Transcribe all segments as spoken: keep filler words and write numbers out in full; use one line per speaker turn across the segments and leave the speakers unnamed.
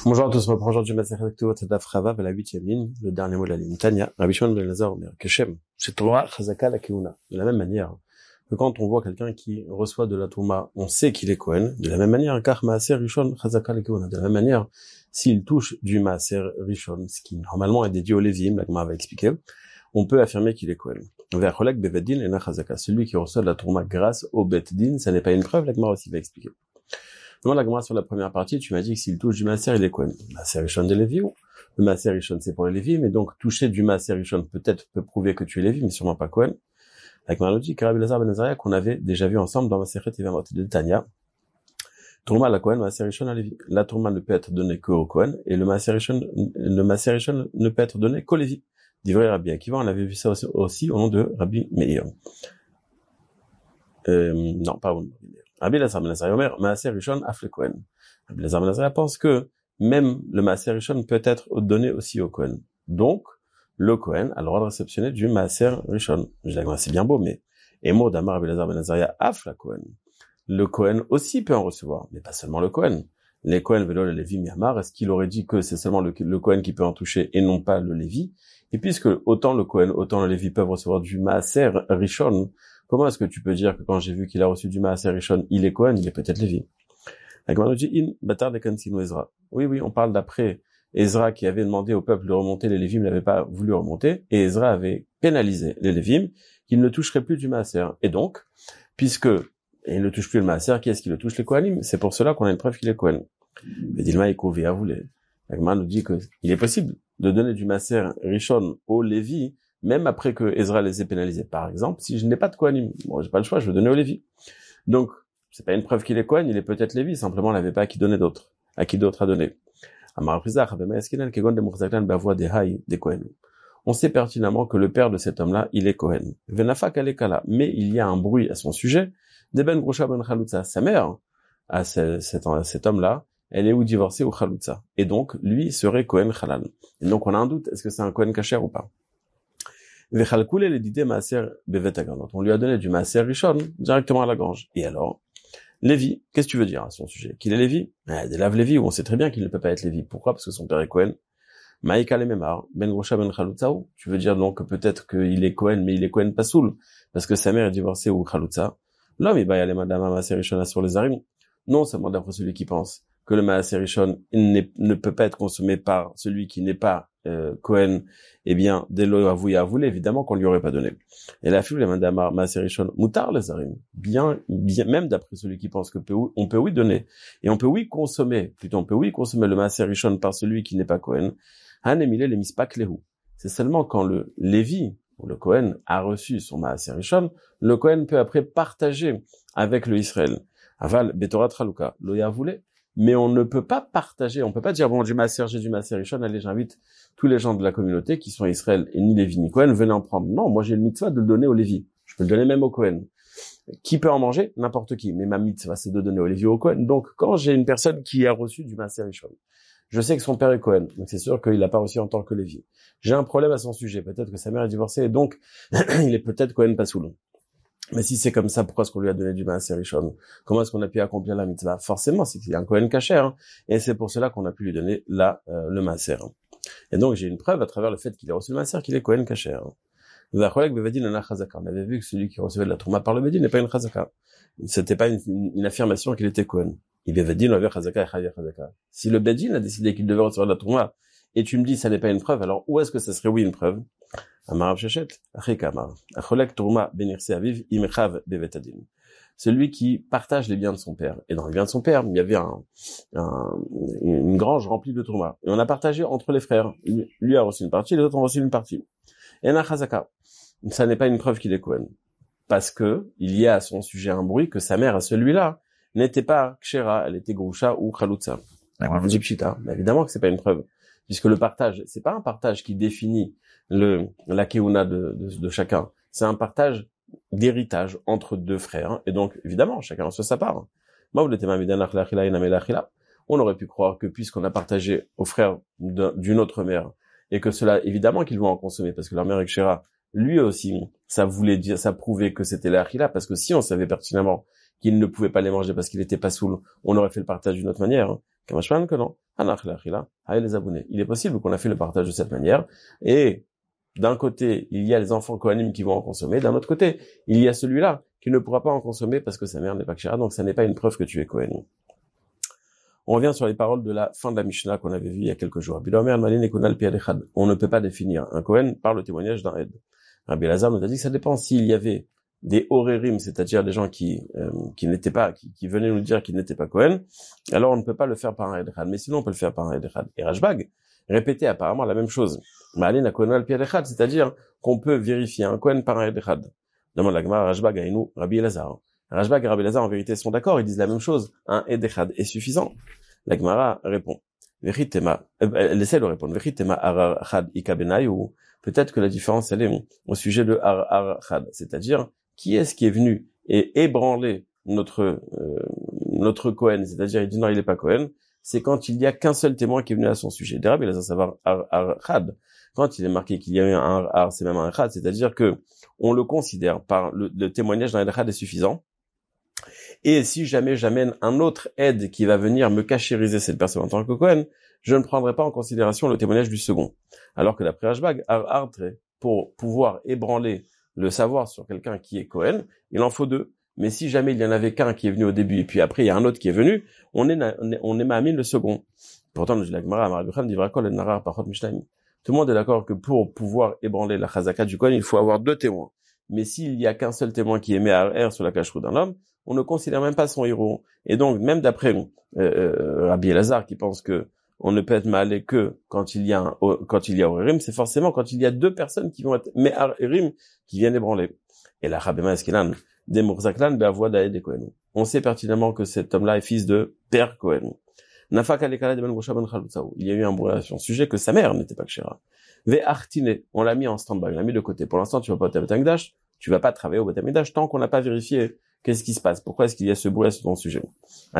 Bonjour à tous, on reprend aujourd'hui Masechet Ketuvot Daf Chavav à la huitième ligne, le dernier mot de la ligne. Tanya, Rabbi Shimon ben Elazar Omer, Keshem, c'est Torah Chazaka la Keuna. De la même manière que quand on voit quelqu'un qui reçoit de la Touma, on sait qu'il est Kohen. De la même manière, Kach Maaser Rishon Chazaka la Keuna. De la même manière, s'il touche du Maaser Rishon, ce qui normalement est dédié au Lévim, la Gemara va expliquer, on peut affirmer qu'il est Kohen. Vers Cholek Beveddin et Chazaka. Celui qui reçoit de la Touma grâce au Bet-Din, ça n'est pas une preuve, la Gemara aussi va expliquer. Dans la Gemara sur la première partie, tu m'as dit que s'il touche du Maaser, il est Kohen. Maaser Rishon de Lévi, ou le Maaser Rishon c'est pour les Lévi, mais donc toucher du Maaser Rishon peut-être peut prouver que tu es Lévi, mais sûrement pas Kohen. La Gemara nous dit que Rabbi Elazar ben Azariah qu'on avait déjà vu ensemble dans Masechet Yevamot de Tanya. Tourma la Kohen, Maaser Rishon à Lévi. La Tourma ne peut être donnée qu'au Kohen, et le Maaser Rishon, le Maaser Rishon ne peut être donné qu'au Lévi. D'ivrei Rabbi Akiva, on avait vu ça aussi, aussi au nom de Rabbi Meir. Euh, non, pas au nom de Rabbi Meir. Rabbi Elazar ben Azariah Omer, Maaser Rishon afle Kohen. Rabbi Elazar ben Azariah pense que même le Maaser Rishon peut être donné aussi au Kohen. Donc, le Kohen a le droit de réceptionner du Maaser Rishon. Je dis, c'est bien beau, mais, et mot d'Amar Rabbi Elazar ben Azariah afle Kohen. Le Kohen aussi peut en recevoir, mais pas seulement le Kohen. Les Kohen velo le Lévi Miyamar, est-ce qu'il aurait dit que c'est seulement le, le Kohen qui peut en toucher et non pas le Lévi? Et puisque autant le Kohen, autant le Lévi peuvent recevoir du Maaser Rishon, comment est-ce que tu peux dire que quand j'ai vu qu'il a reçu du Maaser Rishon, il est Kohen, il est peut-être Lévi? La Gemara nous dit, in batar de kansinu Ezra. Oui, oui, on parle d'après Ezra qui avait demandé au peuple de remonter, les Lévim n'avaient pas voulu remonter, et Ezra avait pénalisé les Lévim qu'ils ne toucheraient plus du Maaser. Et donc, puisque il ne touche plus le Maaser, qui est-ce qui le touche? Les Kohanim. C'est pour cela qu'on a une preuve qu'il est Kohen. Mais Dilma Ekouvé, à vous les. La Gemara nous dit que il est possible de donner du Maaser Rishon aux Lévi, même après que Ezra les ait pénalisés. Par exemple, si je n'ai pas de Kohanim, bon, j'ai pas le choix, je vais donner aux Lévi. Donc, c'est pas une preuve qu'il est Kohen, il est peut-être Lévi, simplement on n'avait pas à qui donner d'autres, à qui d'autre à donner. On sait pertinemment que le père de cet homme-là, il est Kohen. Mais il y a un bruit à son sujet. Ben Grosha ben Chalutza, sa mère, à cet, cet, cet homme-là, elle est ou divorcée ou Chalutza. Et donc, lui serait Kohen Halal. Et donc, on a un doute, est-ce que c'est un Kohen kasher ou pas? On lui a donné du Maaser Rishon directement à la grange. Et alors, Lévi, qu'est-ce que tu veux dire à son sujet? Qu'il est Lévi? Eh, des laves Lévi, où on sait très bien qu'il ne peut pas être Lévi. Pourquoi? Parce que son père est Kohen. Maïka le Memar, Ben Grosha ben Chalutzaou. Tu veux dire donc que peut-être qu'il est Kohen, mais il est Kohen Pasoul, parce que sa mère est divorcée ou Chalutza. L'homme, il va y aller madame Maaser Rishon sur les arim. Non seulement d'après celui qui pense que le Maaser Rishon ne peut pas être consommé par celui qui n'est pas euh, Kohen, eh bien, dès l'eau avoué avoué, évidemment qu'on lui aurait pas donné. Et la fille, la madame Maaser Rishon, moutar les arim. Bien, bien, même d'après celui qui pense que peut, on peut oui donner. Et on peut oui consommer, plutôt on peut oui consommer le Maaser Rishon par celui qui n'est pas Kohen. Hanemile les mispak lehu. C'est seulement quand le Lévi, ou le Kohen, a reçu son Maaser Rishon, le Kohen peut après partager avec le Israël. Aval, Betorat Chaluka, Loya voulait. Mais on ne peut pas partager, on peut pas dire, bon, du Maaser, j'ai du Maaser Rishon, allez, j'invite tous les gens de la communauté qui sont Israël et ni Lévi ni Kohen, venez en prendre. Non, moi j'ai le mitzvah de le donner au Lévi. Je peux le donner même au Kohen. Qui peut en manger? N'importe qui. Mais ma mitzvah, c'est de donner au Lévi ou au Kohen. Donc, quand j'ai une personne qui a reçu du Maaser Rishon, je sais que son père est Kohen, donc c'est sûr qu'il n'a pas reçu en tant que Lévi. J'ai un problème à son sujet. Peut-être que sa mère est divorcée et donc, il est peut-être Kohen Pasoul. Mais si c'est comme ça, pourquoi est-ce qu'on lui a donné du Maaser Rishon? Comment est-ce qu'on a pu accomplir la mitzvah? Forcément, c'est qu'il y a un Kohen kasher, hein, et c'est pour cela qu'on a pu lui donner là euh, le Maaser. Et donc j'ai une preuve à travers le fait qu'il ait reçu le Maaser qu'il est Kohen kasher. On avait vu que celui qui recevait de la Trouma par le Bedin n'est pas une chazaka. C'était pas une, une, une affirmation qu'il était Kohen. Il Bedin avait chazaka et chaya chazaka. Si le Bedin a décidé qu'il devait recevoir de la Trouma et tu me dis ça n'est pas une preuve, alors où est-ce que ça serait oui une preuve? Celui qui partage les biens de son père. Et dans les biens de son père, il y avait un, un, une grange remplie de tourma. Et on a partagé entre les frères. Lui a reçu une partie, les autres ont reçu une partie. Et un chazaka. Ça n'est pas une preuve qu'il est Kohen. Parce que, il y a à son sujet un bruit que sa mère, à celui-là, n'était pas kshera, elle était grusha ou chalutza. On dit pshita. Mais évidemment que c'est pas une preuve. Puisque le partage, c'est pas un partage qui définit le, la keuna de, de, de chacun. C'est un partage d'héritage entre deux frères. Et donc, évidemment, chacun reçoit sa part. On aurait pu croire que puisqu'on a partagé aux frères d'une autre mère, et que cela, évidemment qu'ils vont en consommer, parce que leur mère est kshera, lui aussi, ça voulait dire, ça prouvait que c'était la achila, parce que si on savait pertinemment qu'il ne pouvait pas les manger parce qu'il était pas saoul, on aurait fait le partage d'une autre manière. Kamashman que non. Il est possible qu'on a fait le partage de cette manière, et d'un côté, il y a les enfants Kohanim qui vont en consommer, d'un autre côté, il y a celui-là qui ne pourra pas en consommer parce que sa mère n'est pas Kshera, donc ça n'est pas une preuve que tu es Kohen. On revient sur les paroles de la fin de la Mishnah qu'on avait vue il y a quelques jours. On ne peut pas définir un Kohen par le témoignage d'un Ed. Rabbi Elazar nous a dit que ça dépend s'il y avait des Horerim, c'est-à-dire des gens qui euh, qui n'étaient pas, qui, qui venaient nous dire qu'ils n'étaient pas Kohen, alors on ne peut pas le faire par un Ed. Mais sinon on peut le faire par un Ed. Et Rashbag répétait apparemment la même chose. C'est-à-dire qu'on peut vérifier un Kohen par un Ed. Demande la Gemara, Rashbag et nous, Rabbi Elazar. Rashbag et Rabbi Elazar en vérité sont d'accord, ils disent la même chose. Un Ed est suffisant. La Gemara répond. Elle essaie de répondre. Ou peut-être que la différence elle est au sujet de ar ar chad, c'est-à-dire qui est-ce qui est venu et ébranler notre euh, notre Kohen, c'est-à-dire il dit non il est pas Kohen, c'est quand il y a qu'un seul témoin qui est venu à son sujet. Des rabbins, il a savoir ar ar chad. Quand il est marqué qu'il y a eu un ar ar, c'est même un chad, c'est-à-dire que on le considère par le, le témoignage d'un chad est suffisant. Et si jamais j'amène un autre aide qui va venir me cachériser cette personne en tant que Kohen, je ne prendrai pas en considération le témoignage du second. Alors que d'après Rashbag, pour pouvoir ébranler le savoir sur quelqu'un qui est Kohen, il en faut deux. Mais si jamais il y en avait qu'un qui est venu au début et puis après il y a un autre qui est venu, on est on est ma'amine le second. Pourtant, nous dit la Gemara, Amar dit Vrakol et Narar Pachot Mishlaim. Tout le monde est d'accord que pour pouvoir ébranler la chazaka du Kohen, il faut avoir deux témoins. Mais s'il y a qu'un seul témoin qui émet à R sur la cacheroute d'un homme, on ne considère même pas son héros. Et donc, même d'après euh, euh, Rabbi Elazar qui pense que on ne peut être malé que quand il y a un, quand il y a Orim, c'est forcément quand il y a deux personnes qui vont être Me'ar Erim qui viennent ébranler. Et la Rabema Eskelan, des Mourzaklan, Be'avoda de Kohen. On sait pertinemment que cet homme-là est fils de Père Kohen. Nafak alekala de Ben Gosha Ben Chalutzaou. Il y a eu un brouillard sur le sujet que sa mère n'était pas Kshera. Ve'artine, on l'a mis en stand-by, on l'a mis de côté. Pour l'instant, tu vas pas au Beth Amikdash, tu vas pas travailler au Beth Amikdash tant qu'on n'a pas vérifié qu'est-ce qui se passe. Pourquoi est-ce qu'il y a ce bruit sur ton sujet? Il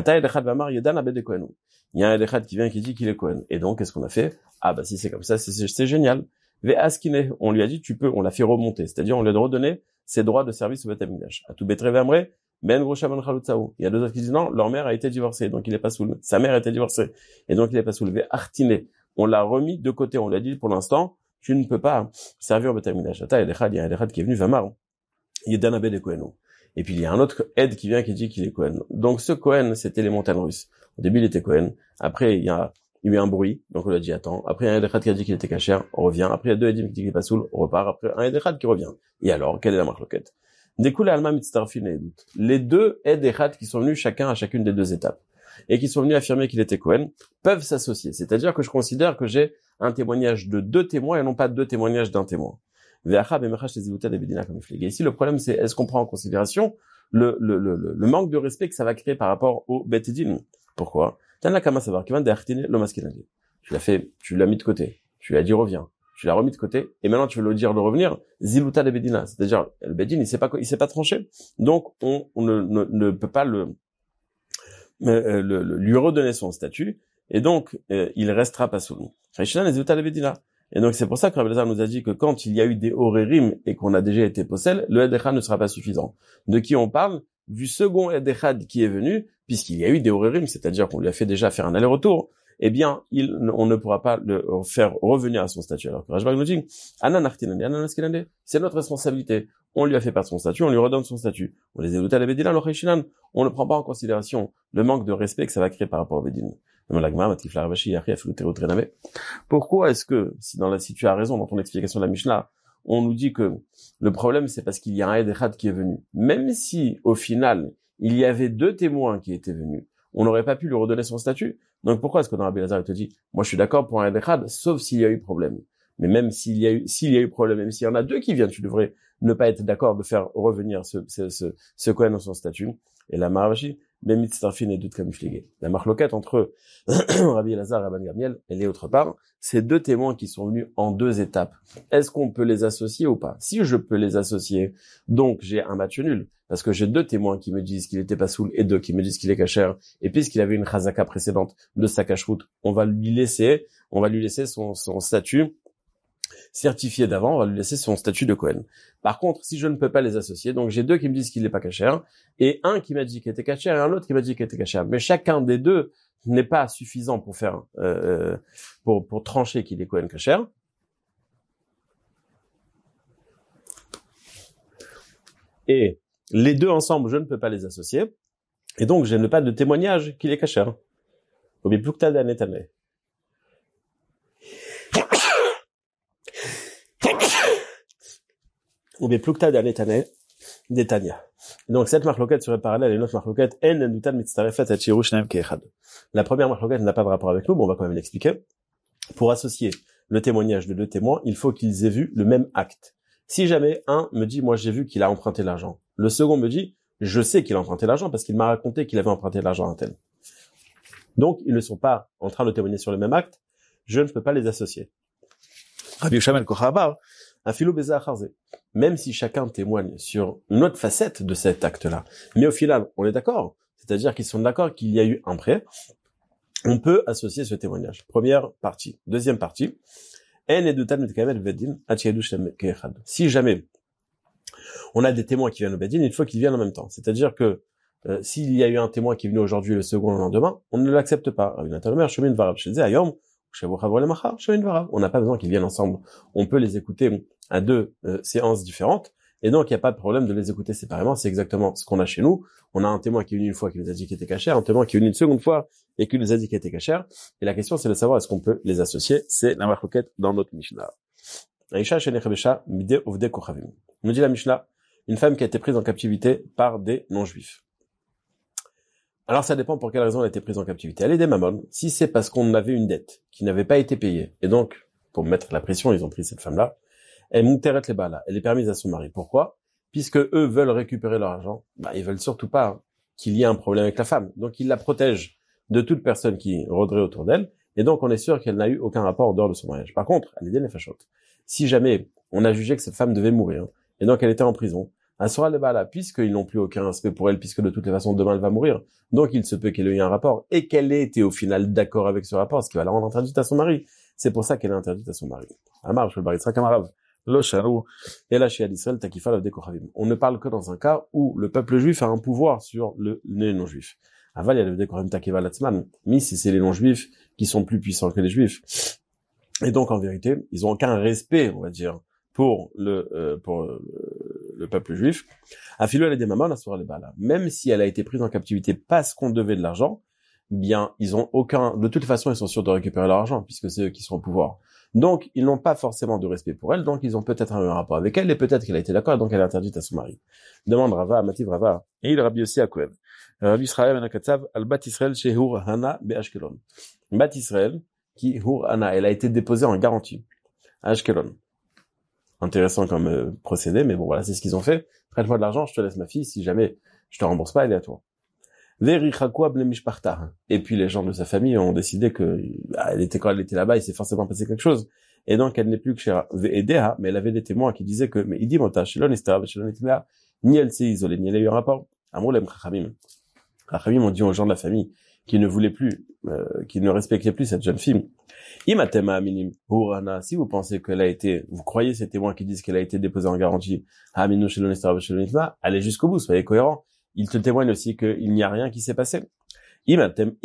y a un Edechad qui vient qui dit qu'il est Kohen. Et donc, qu'est-ce qu'on a fait? Ah, bah, si c'est comme ça, c'est, c'est, c'est génial. Ve'askine, on lui a dit, tu peux, on l'a fait remonter. C'est-à-dire, on lui a redonné ses droits de service au Beth Amikdash. À tout Betre Vamre, Ben Grosha Ben Chalutzaou. Il y a deux autres qui disent non, leur mère a été divorcée, donc il est pas soul. Sa mère a été divorcée, et donc il est pas soul. Ve'artine, on l'a remis de côté. On lui a dit, pour l'instant, tu ne peux pas servir au Beth Amikdash. Attends, il y a un Edechad qui est venu, Vamar. Il est Danabé de Kohen. Et puis il y a un autre aide qui vient qui dit qu'il est Kohen. Donc ce Kohen, c'était les montagnes russes. Au début, il était Kohen. Après, il y a il y a eu un bruit, donc on lui a dit attends. Après, il y a un Edechad qui a dit qu'il était Kacher, on revient. Après, il y a deux Edim qui dit qu'il est pas soul, on repart. Après, un Edechad qui revient. Et alors, quelle est la marloquette? Découle Alma Mitztarfin et doute. Les deux Edechad qui sont venus chacun à chacune des deux étapes et qui sont venus affirmer qu'il était Kohen peuvent s'associer. C'est-à-dire que je considère que j'ai un témoignage de deux témoins et non pas deux témoignages d'un témoin. Ici, le problème, c'est est-ce qu'on prend en considération le, le, le, le manque de respect que ça va créer par rapport au Bet Din. Pourquoi? Tu l'as fait, tu l'as mis de côté. Tu lui as dit reviens. Tu l'as remis de côté. Et maintenant, tu veux lui dire de revenir. Ziluta de Bedina. C'est-à-dire, le Bet Din, il s'est pas, il s'est pas tranché. Donc, on, on ne, ne, ne peut pas le, le, le, lui redonner son statut. Et donc, euh, il restera pas sous nous. Et donc, c'est pour ça que Rabbi Elazar nous a dit que quand il y a eu des Horerim et qu'on a déjà été possèl, le Edechad ne sera pas suffisant. De qui on parle? Du second Edechad qui est venu, puisqu'il y a eu des Horerim, c'est-à-dire qu'on lui a fait déjà faire un aller-retour, eh bien, il, on ne pourra pas le faire revenir à son statut. Alors que Rashbag nous dit, c'est notre responsabilité. On lui a fait perdre son statut, on lui redonne son statut. On les éloute à la Bedina, on ne prend pas en considération le manque de respect que ça va créer par rapport au Bedin. Pourquoi est-ce que, si dans la, si tu as raison dans ton explication de la Mishnah, on nous dit que le problème c'est parce qu'il y a un Edechad qui est venu, même si au final il y avait deux témoins qui étaient venus, on n'aurait pas pu lui redonner son statut. Donc pourquoi est-ce que dans Rabbi Elazar il te dit, moi je suis d'accord pour un Edechad, sauf s'il y a eu problème. Mais même s'il y a eu, s'il y a eu problème, même s'il y en a deux qui viennent, tu devrais ne pas être d'accord de faire revenir ce, ce, ce, ce Kohen dans son statut. Et la Maharashi, les mitzarfin et doute kamifligé. La marloquette entre Rabbi Elazar et Rabban Gamliel, elle est autre part. Ces deux témoins qui sont venus en deux étapes. Est-ce qu'on peut les associer ou pas? Si je peux les associer, donc j'ai un match nul. Parce que j'ai deux témoins qui me disent qu'il était pas soul et deux qui me disent qu'il est kasher. Et puisqu'il avait une chazaka précédente de sa kashrut, on va lui laisser, on va lui laisser son, son statut certifié d'avant, on va lui laisser son statut de Kohen. Par contre, si je ne peux pas les associer, donc j'ai deux qui me disent qu'il n'est pas kasher, et un qui m'a dit qu'il était kasher, et un autre qui m'a dit qu'il était kasher. Mais chacun des deux n'est pas suffisant pour faire, euh, pour, pour trancher qu'il est Kohen Kasher, et les deux ensemble, je ne peux pas les associer, et donc je n'ai pas de témoignage qu'il est Kasher. Obi plukta d'anetane. Obi plukta d'anetane d'Etania. Donc cette marloquette serait parallèle à une autre marloquette, en endutan mitzarefet et shiru shneim keechad. La première marloquette n'a pas de rapport avec nous, mais on va quand même l'expliquer. Pour associer le témoignage de deux témoins, il faut qu'ils aient vu le même acte. Si jamais un me dit, moi j'ai vu qu'il a emprunté l'argent, le second me dit, je sais qu'il a emprunté l'argent parce qu'il m'a raconté qu'il avait emprunté l'argent à un tel. Donc ils ne sont pas en train de témoigner sur le même acte, je ne peux pas les associer. Rabbi Yoshua ben Kochabar, un philo beza acharze. Même si chacun témoigne sur une autre facette de cet acte-là, mais au final, on est d'accord, c'est-à-dire qu'ils sont d'accord qu'il y a eu un prêt, on peut associer ce témoignage. Première partie. Deuxième partie, si jamais on a des témoins qui viennent au Bedin, il faut qu'ils viennent en même temps. C'est-à-dire que euh, s'il y a eu un témoin qui est venu aujourd'hui et le second le lendemain, on ne l'accepte pas. On n'a pas besoin qu'ils viennent ensemble. On peut les écouter à deux euh, séances différentes. Et donc, il n'y a pas de problème de les écouter séparément. C'est exactement ce qu'on a chez nous. On a un témoin qui est venu une fois qui nous a dit qu'il était kasher, un témoin qui est venu une seconde fois et qui nous a dit qu'il était kasher. Et la question, c'est de savoir est-ce qu'on peut les associer. C'est la marloquette dans notre Mishnah. Aïcha Shenechebesha Mide Ovde Kochavim. Nous dit la Mishnah, une femme qui a été prise en captivité par des non-juifs. Alors, ça dépend pour quelle raison elle a été prise en captivité. Elle est des mammon. Si c'est parce qu'on avait une dette qui n'avait pas été payée, et donc, pour mettre la pression, ils ont pris cette femme-là, elle mouteret les balas, elle est permise à son mari. Pourquoi? Puisque eux veulent récupérer leur argent, bah, ils veulent surtout pas qu'il y ait un problème avec la femme. Donc, ils la protègent de toute personne qui rôderait autour d'elle, et donc on est sûr qu'elle n'a eu aucun rapport en dehors de son mariage. Par contre, elle est des nefashot. Si jamais on a jugé que cette femme devait mourir, et donc elle était en prison, un soir les balas, puisqu'ils n'ont plus aucun respect pour elle, puisque de toutes les façons demain elle va mourir, donc il se peut qu'elle ait eu un rapport, et qu'elle ait été au final d'accord avec ce rapport, ce qui va la rendre interdite à son mari. C'est pour ça qu'elle est interdite à son mari. Amar, je le baritra kamarav. On ne parle que dans un cas où le peuple juif a un pouvoir sur le, les non-juifs. Mais si c'est les non-juifs qui sont plus puissants que les juifs. Et donc, en vérité, ils ont aucun respect, on va dire, pour le, euh, pour euh, le peuple juif. Même si elle a été prise en captivité parce qu'on devait de l'argent, bien, ils ont aucun, de toute façon, ils sont sûrs de récupérer leur argent, puisque c'est eux qui sont au pouvoir. Donc, ils n'ont pas forcément de respect pour elle, donc ils ont peut-être un rapport avec elle, et peut-être qu'elle a été d'accord, et donc elle est interdite à son mari. Demande Rava, Mativ Rava, et il Rabbi aussi à Kohen. Rabbi Israël ben Akatsav, al Bat Israël chez Hur Hana be Ashkelon. Bat Israël, qui Hur Hana, elle a été déposée en garantie à Ashkelon. Intéressant comme euh, procédé, mais bon voilà, c'est ce qu'ils ont fait. Prête-moi de l'argent, je te laisse ma fille, si jamais je te rembourse pas, elle est à toi. Et puis les gens de sa famille ont décidé que bah, elle était quand elle était là-bas, il s'est forcément passé quelque chose. Et donc elle n'est plus que chez Ve'edeha, mais elle avait des témoins qui disaient que mais il dit mota shelon istara shelon itmea, ni elle s'est isolée, ni elle a eu un rapport. Amrolem chachamim. Chachamim ont dit aux gens de la famille qui ne voulaient plus, euh, qui ne respectaient plus cette jeune fille. Imatema aminim hurana. Si vous pensez qu'elle a été, vous croyez ces témoins qui disent qu'elle a été déposée en garantie, aminu shelon istara shelon itmea, allez jusqu'au bout, soyez cohérents. Il te témoigne aussi qu'il n'y a rien qui s'est passé. Si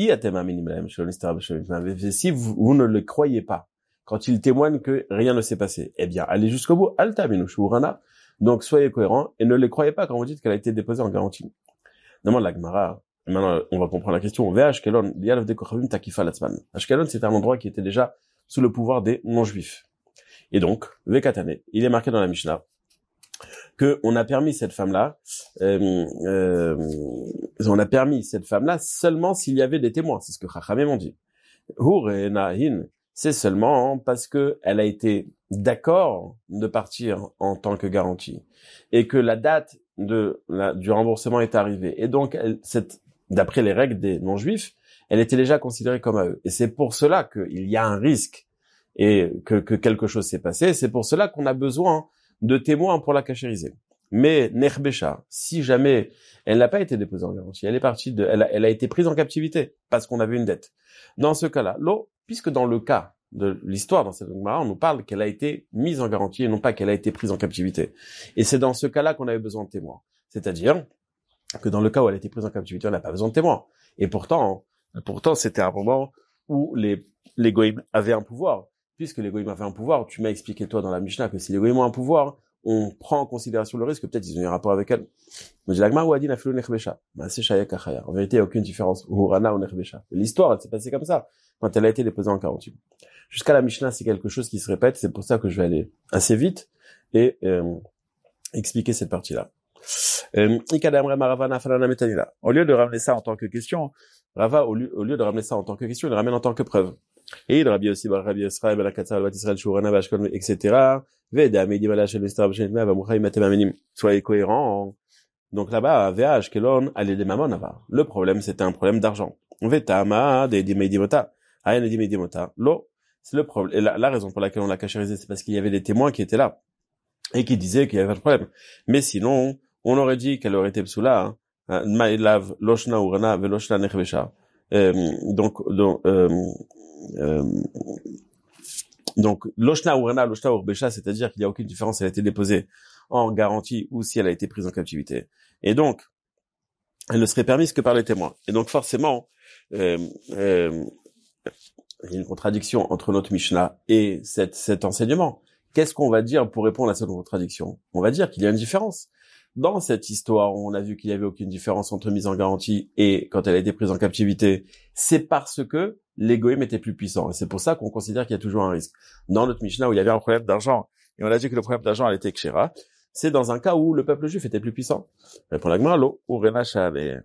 vous, vous ne le croyez pas, quand il témoigne que rien ne s'est passé, eh bien, allez jusqu'au bout. Donc, soyez cohérents et ne les croyez pas quand vous dites qu'elle a été déposée en garantie. Demande la Gemara. Maintenant, on va comprendre la question. Ashkelon, c'est un endroit qui était déjà sous le pouvoir des non-juifs. Et donc, Vekatane, il est marqué dans la Mishnah que on a permis cette femme-là, euh, euh, on a permis cette femme-là seulement s'il y avait des témoins. C'est ce que Chachamim ont dit. Hurenahin, c'est seulement parce que elle a été d'accord de partir en tant que garantie et que la date de la, du remboursement est arrivée. Et donc, elle, cette, d'après les règles des non-juifs, elle était déjà considérée comme à eux. Et c'est pour cela qu'il y a un risque et que, que quelque chose s'est passé. C'est pour cela qu'on a besoin de témoins pour la cachériser. Mais Nechbesha, si jamais elle n'a pas été déposée en garantie, elle est partie de, elle a, elle a été prise en captivité parce qu'on avait une dette. Dans ce cas-là, l'eau, puisque dans le cas de l'histoire dans cette Gemara, on nous parle qu'elle a été mise en garantie et non pas qu'elle a été prise en captivité. Et c'est dans ce cas-là qu'on avait besoin de témoins. C'est-à-dire que dans le cas où elle a été prise en captivité, on n'a pas besoin de témoins. Et pourtant, Pourtant, c'était un moment où les, les goïms avaient un pouvoir. Puisque les goïms avaient un pouvoir, tu m'as expliqué toi dans la Mishnah que si les goïms ont un pouvoir, on prend en considération le risque, peut-être ils ont eu un rapport avec elle. En vérité, il n'y a aucune différence. L'histoire, elle s'est passée comme ça, quand elle a été déposée en quarante-huit. Jusqu'à la Mishnah, c'est quelque chose qui se répète, c'est pour ça que je vais aller assez vite et euh, expliquer cette partie-là. Euh, au lieu de ramener ça en tant que question, Rava, au lieu, au lieu de ramener ça en tant que question, il le ramène en tant que preuve. Et il rabbi aussi, Rabbi Israël, Ben Akatsar, Bat Israël, Shurana, Bashkol, et cetera. Veda, Medi, Malash, El Estar, Bshenitma, Vamuchaï, Matem, Amenim. Soyez cohérents. Donc là-bas, V H, Kelon, allez des mamon, là-bas. Le problème, c'était un problème d'argent. Veta, Ma, des Dimedimota. Ayen, Dimedimota. L'eau. C'est le problème. Et la, la raison pour laquelle on l'a cachérisé, c'est parce qu'il y avait des témoins qui étaient là. Et qui disaient qu'il y avait pas de problème. Mais sinon, on aurait dit qu'elle aurait été psoula, hein. Maïlav, Loshna, Urana, Veloshna, Nechvesha. Euh, donc, donc, euh, Euh, donc, Loshna Urana, Loshna Urbesha, c'est-à-dire qu'il n'y a aucune différence, elle a été déposée en garantie ou si elle a été prise en captivité. Et donc, elle ne serait permise que par les témoins. Et donc, forcément, euh, euh, il y a une contradiction entre notre Mishnah et cette, cet enseignement. Qu'est-ce qu'on va dire pour répondre à cette contradiction? On va dire qu'il y a une différence. Dans cette histoire, on a vu qu'il n'y avait aucune différence entre mise en garantie et quand elle a été prise en captivité. C'est parce que les goïms étaient plus puissants. Et c'est pour ça qu'on considère qu'il y a toujours un risque. Dans notre Mishnah, où il y avait un problème d'argent, et on a dit que le problème d'argent, elle était Kshera, c'est dans un cas où le peuple juif était plus puissant. Répond la Gemara, l'eau, Urena Shale.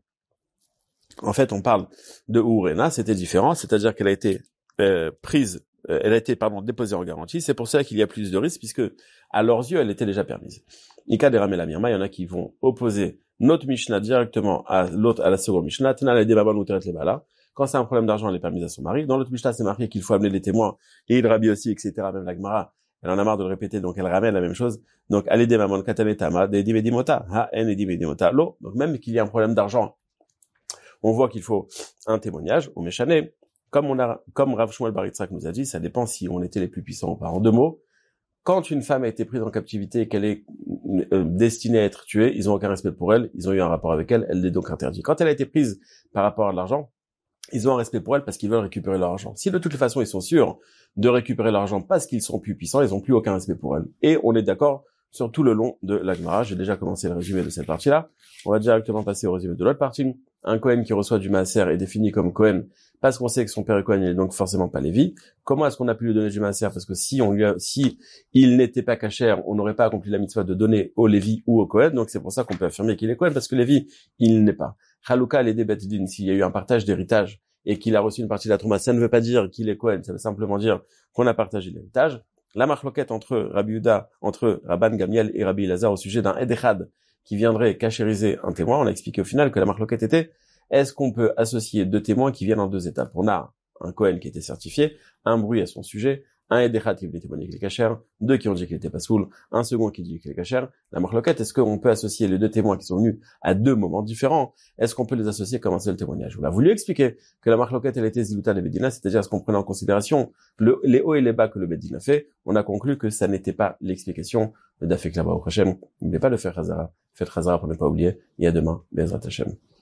En fait, on parle de Urena, c'était différent, c'est-à-dire qu'elle a été euh, prise, euh, elle a été, pardon, déposée en garantie. C'est pour ça qu'il y a plus de risques, puisque à leurs yeux, elle était déjà permise. Ika de Ramel Amirma, il y en a qui vont opposer notre Mishnah directement à l'autre, à la seconde Mishnah. Tena les débabans ou les bala. Quand c'est un problème d'argent, elle est permise à son mari. Dans l'autre Mishnah, c'est marqué qu'il faut amener les témoins. Et il rabbi aussi, et cetera. Même la Gemara, elle en a marre de le répéter, donc elle ramène la même chose. Donc, allez des mamon katanetama, des dimedimota, ha, en et dimedimota, lo. Donc, même qu'il y ait un problème d'argent, on voit qu'il faut un témoignage, au méchané. Comme on a, comme Rav Shmuel Bar Yitzhak nous a dit, ça dépend si on était les plus puissants ou pas. En deux mots, quand une femme a été prise en captivité et qu'elle est euh, destinée à être tuée, ils ont aucun respect pour elle, ils ont eu un rapport avec elle, elle est donc interdite. Quand elle a été prise par rapport à l'argent, ils ont un respect pour elle parce qu'ils veulent récupérer leur argent. Si de toute façon ils sont sûrs de récupérer l'argent parce qu'ils sont plus puissants, ils ont plus aucun respect pour elle. Et on est d'accord sur tout le long de la Gemara. J'ai déjà commencé le résumé de cette partie-là. On va directement passer au résumé de l'autre partie. Un Kohen qui reçoit du maaser est défini comme Kohen parce qu'on sait que son père est Kohen, il est donc forcément pas Lévi. Comment est-ce qu'on a pu lui donner du maaser? Parce que si on lui a, si il n'était pas kasher, on n'aurait pas accompli la mitzvah de donner au Lévi ou au Kohen. Donc c'est pour ça qu'on peut affirmer qu'il est Kohen parce que Lévi, il n'est pas. Chalouka les débetidin, s'il y a eu un partage d'héritage et qu'il a reçu une partie de la trouma, ça ne veut pas dire qu'il est Kohen, ça veut simplement dire qu'on a partagé l'héritage. La marloquette entre Rabbi Yehuda, entre Rabban Gamiel et Rabbi Elazar au sujet d'un Edechad qui viendrait cachériser un témoin, on a expliqué au final que la marloquette était, est-ce qu'on peut associer deux témoins qui viennent en deux étapes? On a un Kohen qui était certifié, un bruit à son sujet, un Edechad qui venait témoigner qu'il est kasher, deux qui ont dit qu'il était pas soul, un second qui dit qu'il est kasher. La marloquette, est-ce qu'on peut associer les deux témoins qui sont venus à deux moments différents? Est-ce qu'on peut les associer comme un seul témoignage? On a voulu expliquer que la marloquette, elle était ziluta de Bedina, c'est-à-dire est-ce qu'on prenait en considération le, les hauts et les bas que le Bedin a fait? On a conclu que ça n'était pas l'explication de Dafek là-bas au Hachem. N'oubliez pas de faire Chazara. Faites Chazara pour ne pas oublier. Et à demain, Bezrat Hashem.